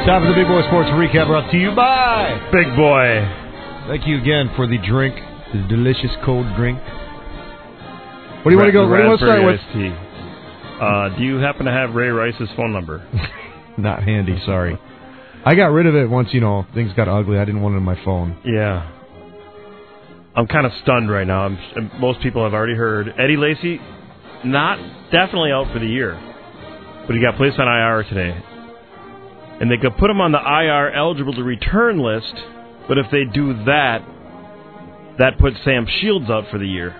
Time for the Big Boy Sports Recap brought to you by Big Boy. Thank you again for the drink, the delicious cold drink. What do you want to go? What do you want to start with? Do you happen to have Ray Rice's phone number? Not handy, sorry. I got rid of it once, things got ugly. I didn't want it on my phone. Yeah. I'm kind of stunned right now. Most people have already heard. Eddie Lacy, definitely out for the year. But he got placed on IR today. And they could put him on the IR eligible to return list, but if they do that, that puts Sam Shields out for the year.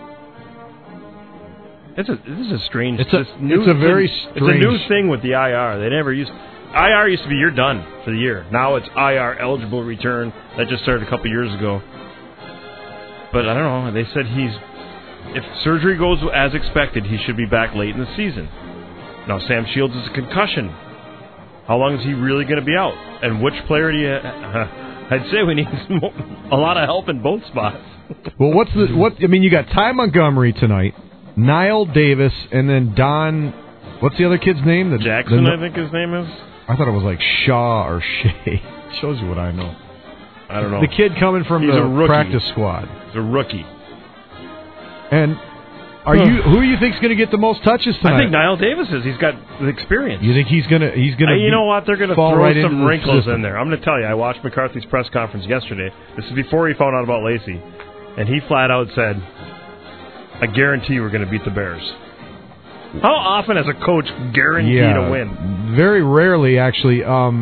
This is a strange. It's a very strange. It's a new thing with the IR. They never used. IR used to be you're done for the year. Now it's IR eligible return. That just started a couple years ago. But I don't know. They said if surgery goes as expected, he should be back late in the season. Now Sam Shields is a concussion. How long is he really going to be out? And which player do you... I'd say we need a lot of help in both spots. Well, you got Ty Montgomery tonight, Niall Davis, and then Don... What's the other kid's name? Jackson, I think his name is. I thought it was like Shaw or Shea. Shows you what I know. I don't know. The kid coming from the practice squad. He's a rookie. And... who do you think's going to get the most touches tonight? I think Niall Davis is. He's got the experience. You think he's going to? You know what? They're going to throw some wrinkles in there. I'm going to tell you. I watched McCarthy's press conference yesterday. This is before he found out about Lacy, and he flat out said, "I guarantee we're going to beat the Bears." How often has a coach guarantee to win? Very rarely, actually.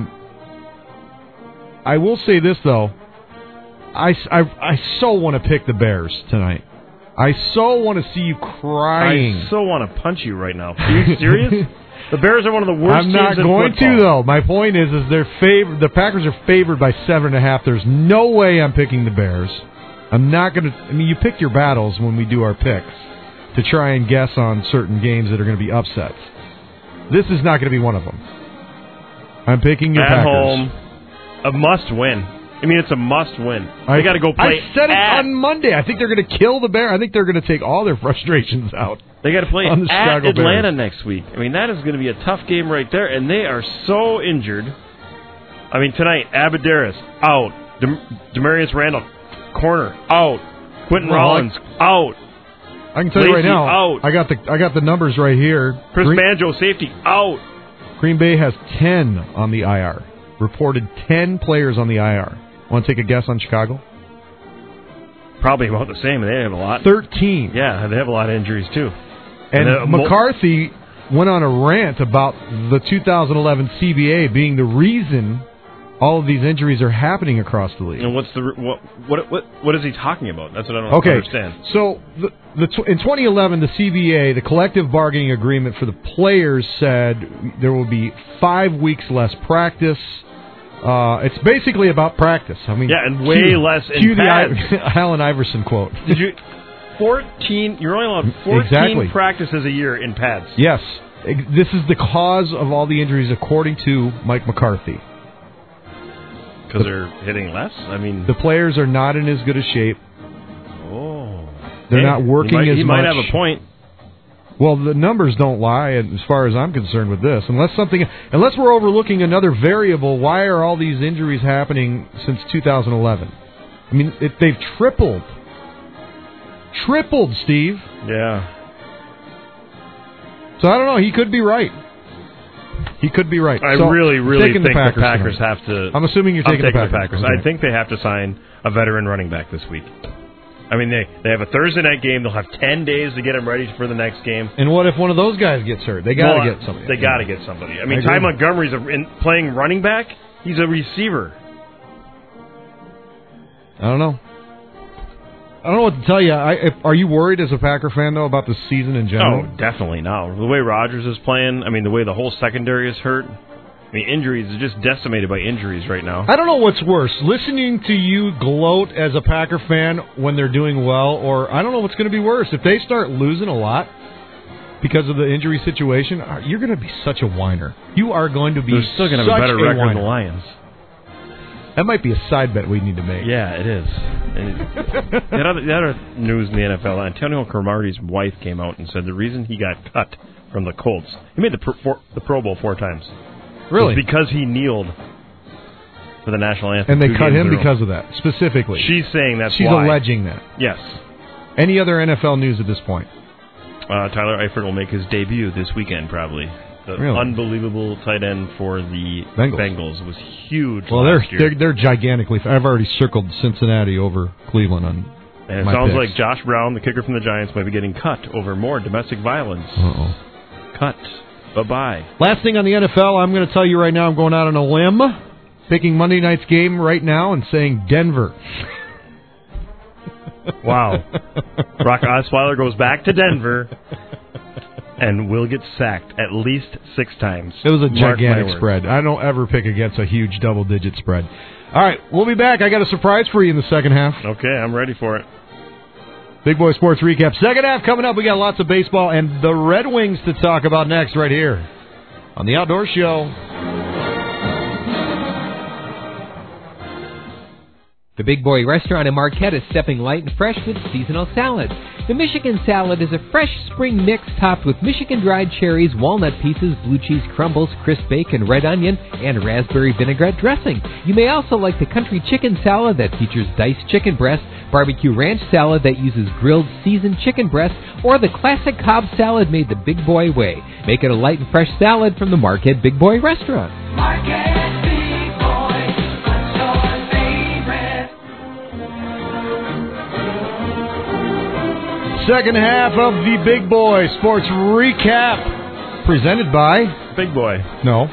I will say this though. I so want to pick the Bears tonight. I so want to see you crying. I so want to punch you right now. Are you serious? The Bears are one of the worst teams in football. I'm not going to, though. My point is the Packers are favored by 7.5. There's no way I'm picking the Bears. I'm not going to... I mean, you pick your battles when we do our picks to try and guess on certain games that are going to be upsets. This is not going to be one of them. I'm picking your Packers. At home, a must-win. I mean, it's a must-win. They got to go play. I said it on Monday. I think they're going to kill the Bears. I think they're going to take all their frustrations out. They got to play at Atlanta next week. I mean, that is going to be a tough game right there, and they are so injured. I mean, tonight, Abadaris, out. Demarius Randall, corner, out. Quentin Rollins, out. I can tell you right now, out. I got the numbers right here. Chris Banjo, safety, out. Green Bay has 10 on the IR. Reported 10 players on the IR. Want to take a guess on Chicago? Probably about the same. They have a lot. 13. Yeah, they have a lot of injuries, too. And McCarthy went on a rant about the 2011 CBA being the reason all of these injuries are happening across the league. And what is he talking about? That's what I don't understand. So in 2011, the CBA, the collective bargaining agreement for the players, said there will be 5 weeks less practice. It's basically about practice. I mean, and way less in pads. The Allen Iverson quote. Did you 14? You're only allowed 14 practices a year in pads. Yes, this is the cause of all the injuries, according to Mike McCarthy. Because they're hitting less? I mean, the players are not in as good a shape. Oh. They're not working as much. He might have a point. Well, the numbers don't lie as far as I'm concerned with this. Unless we're overlooking another variable, why are all these injuries happening since 2011? I mean, they've tripled. Tripled, Steve. Yeah. So I don't know. He could be right. He could be right. I really think the Packers have to... I'm assuming you're taking the Packers. Okay. I think they have to sign a veteran running back this week. I mean, they have a Thursday night game. They'll have 10 days to get him ready for the next game. And what if one of those guys gets hurt? They got to get somebody. They got to get somebody. I mean, Ty Montgomery's playing running back. He's a receiver. I don't know. I don't know what to tell you. Are you worried as a Packer fan, though, about the season in general? Oh, definitely not. The way Rodgers is playing, I mean, the way the whole secondary is hurt. I mean, injuries are just decimated by injuries right now. I don't know what's worse, listening to you gloat as a Packer fan when they're doing well, or I don't know what's going to be worse. If they start losing a lot because of the injury situation, you're going to be such a whiner. You are going to be They're still going to have a better record than the Lions. That might be a side bet we need to make. Yeah, it is. The other news in the NFL, Antonio Cromartie's wife came out and said the reason he got cut from the Colts, he made the Pro Bowl 4 times. Really? Was because he kneeled for the national anthem. And they cut him because of that, specifically. She's saying that's She's why. alleging that. Yes. Any other NFL news at this point? Tyler Eifert will make his debut this weekend, probably. The unbelievable tight end for the Bengals. It was huge. Well, they're gigantically. I've already circled Cincinnati over Cleveland on. And it sounds like Josh Brown, the kicker from the Giants, might be getting cut over more domestic violence. Cut. Bye-bye. Last thing on the NFL, I'm going to tell you right now, I'm going out on a limb, picking Monday night's game right now and saying Denver. Wow. Brock Osweiler goes back to Denver and will get sacked at least 6 times. It was a gigantic spread. I don't ever pick against a huge double-digit spread. All right, we'll be back. I got a surprise for you in the second half. Okay, I'm ready for it. Big Boy Sports Recap. Second half coming up. We got lots of baseball and the Red Wings to talk about next right here on The Outdoor Show. The Big Boy Restaurant in Marquette is stepping light and fresh with seasonal salads. The Michigan Salad is a fresh spring mix topped with Michigan dried cherries, walnut pieces, blue cheese crumbles, crisp bacon, red onion, and raspberry vinaigrette dressing. You may also like the Country Chicken Salad that features diced chicken breast, barbecue ranch salad that uses grilled seasoned chicken breast, or the classic Cobb salad made the Big Boy way. Make it a light and fresh salad from the Marquette Big Boy Restaurant. Marquette Big Boy, what's your favorite? Second half of the Big Boy Sports Recap, presented by... Big Boy. No.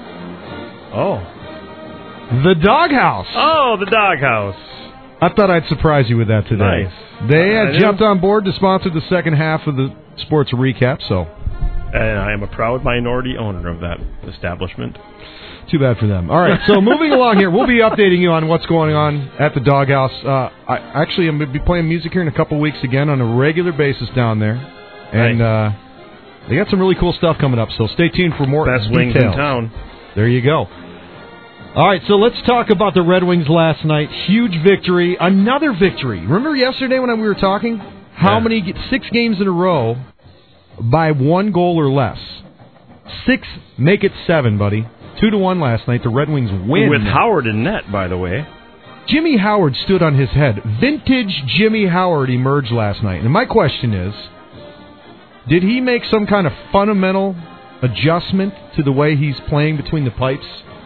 Oh. The Doghouse. Oh, the Doghouse. I thought I'd surprise you with that today. Nice. They had jumped on board to sponsor the second half of the Sports Recap, so... And I am a proud minority owner of that establishment. Too bad for them. All right, so moving along here, we'll be updating you on what's going on at the Doghouse. I'm going to be playing music here in a couple weeks again on a regular basis down there. And they got some really cool stuff coming up, so stay tuned for more Best details. wings in town. There you go. All right, so let's talk about the Red Wings last night. Huge victory. Another victory. Remember yesterday when we were talking? How many? 6 games in a row by 1 goal or less. 6, make it 7, buddy. 2-1 last night. The Red Wings win. With Howard in net, by the way. Jimmy Howard stood on his head. Vintage Jimmy Howard emerged last night. And my question is, did he make some kind of fundamental adjustment to the way he's playing between the pipes?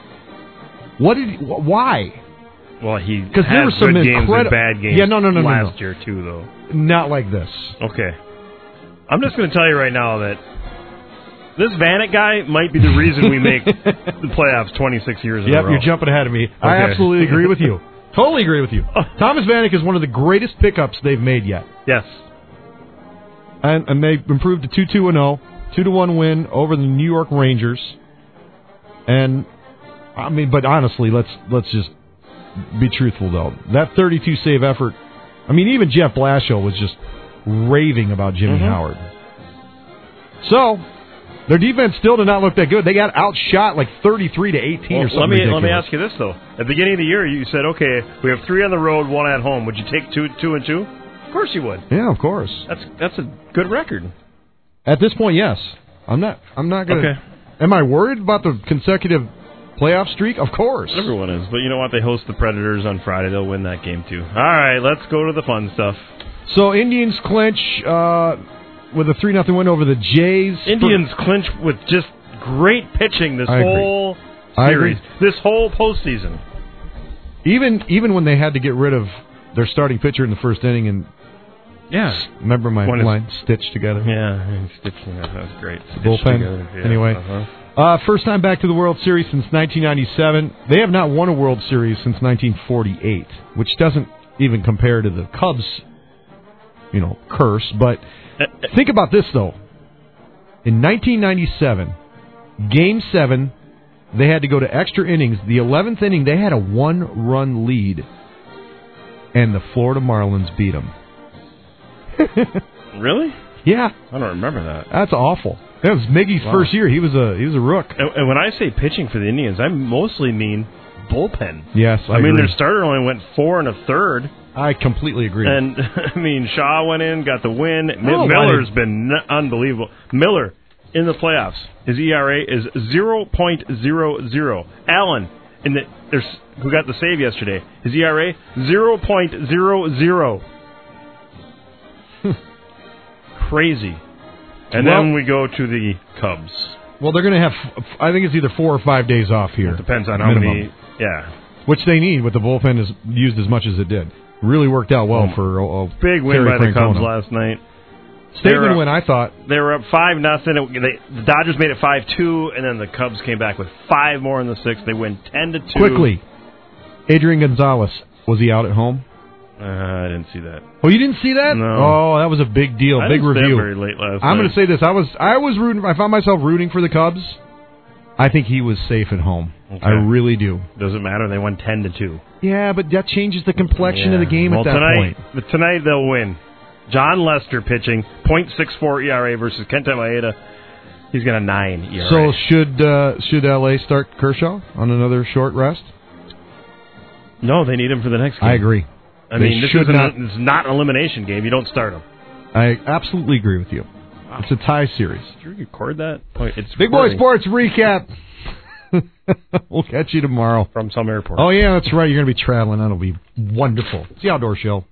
Why? Well, he because there were some good games and bad games last year, too, though. Not like this. Okay. I'm just going to tell you right now that this Vanek guy might be the reason we make the playoffs 26 years in a row. Yep, you're jumping ahead of me. Okay. I absolutely agree with you. Totally agree with you. Thomas Vanek is one of the greatest pickups they've made yet. Yes. And they improved to 2-2-0, 2-1 win over the New York Rangers. And, I mean, but honestly, let's just be truthful, though. That 32-save effort, I mean, even Jeff Blashill was just raving about Jimmy Howard. So, their defense still did not look that good. They got outshot like 33-18 or something ridiculous. Let me ask you this, though. At the beginning of the year, you said, okay, we have 3 on the road, 1 at home. Would you take 2 and 2? Of course you would. Yeah, of course. That's a good record. At this point, yes. I'm not going to... Okay. Am I worried about the consecutive playoff streak? Of course. Everyone is. But you know what? They host the Predators on Friday. They'll win that game, too. All right, let's go to the fun stuff. So, Indians clinch with a 3-0 win over the Jays. Indians clinch with just great pitching this whole series, this whole postseason. Even when they had to get rid of their starting pitcher in the first inning and remember my line, stitched together. Yeah, stitched together. That was great. Bullpen. Yeah. Anyway, first time back to the World Series since 1997. They have not won a World Series since 1948, which doesn't even compare to the Cubs, curse. But think about this, though. In 1997, Game 7, they had to go to extra innings. The 11th inning, they had a 1-run lead, and the Florida Marlins beat them. Really? Yeah. I don't remember that. That's awful. That was Miggy's first year. He was a rook. And when I say pitching for the Indians, I mostly mean bullpen. Yes, I mean, agree. their starter only went 4 1/3. I completely agree. And, I mean, Shaw went in, got the win. Miller's been unbelievable. Miller, in the playoffs, his ERA is 0.00. Allen, there's who got the save yesterday. His ERA 0.00. Crazy. And then we go to the Cubs. Well, they're going to have, I think it's either 4 or 5 days off here. It depends on how many. Yeah. Which they need with the bullpen is used as much as it did. Really worked out well for big win by the Cubs last night. Statement win, I thought. They were up 5-0. The Dodgers made it 5-2, and then the Cubs came back with 5 more in the 6th. They win 10-2. Quickly, Adrian Gonzalez, was he out at home? I didn't see that. Oh, you didn't see that? No. Oh, that was a big deal. I big didn't review. Stay up very late last I'm night. going to say this. I was rooting. I found myself rooting for the Cubs. I think he was safe at home. Okay. I really do. Doesn't matter. They won 10-2. Yeah, but that changes the complexion of the game at that point. But tonight they'll win. John Lester pitching, .64 ERA versus Kenta Maeda. He's got a 9 ERA. So should LA start Kershaw on another short rest? No, they need him for the next game. I agree. I mean, this is not an elimination game. You don't start him. I absolutely agree with you. Wow. It's a tie series. Did you record that? It's Big Boy Sports recap. We'll catch you tomorrow. From some airport. Oh, yeah, that's right. You're going to be traveling. That'll be wonderful. It's the Outdoor Show.